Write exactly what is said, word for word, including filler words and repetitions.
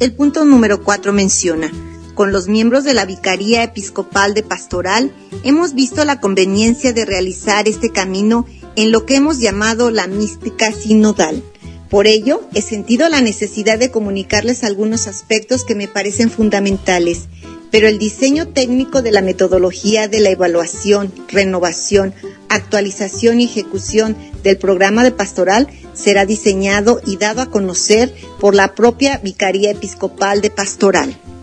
El punto número cuatro menciona: con los miembros de la Vicaría Episcopal de Pastoral hemos visto la conveniencia de realizar este camino en lo que hemos llamado la mística sinodal. Por ello, he sentido la necesidad de comunicarles algunos aspectos que me parecen fundamentales, pero el diseño técnico de la metodología de la evaluación, renovación, actualización y ejecución del programa de pastoral será diseñado y dado a conocer por la propia Vicaría Episcopal de Pastoral.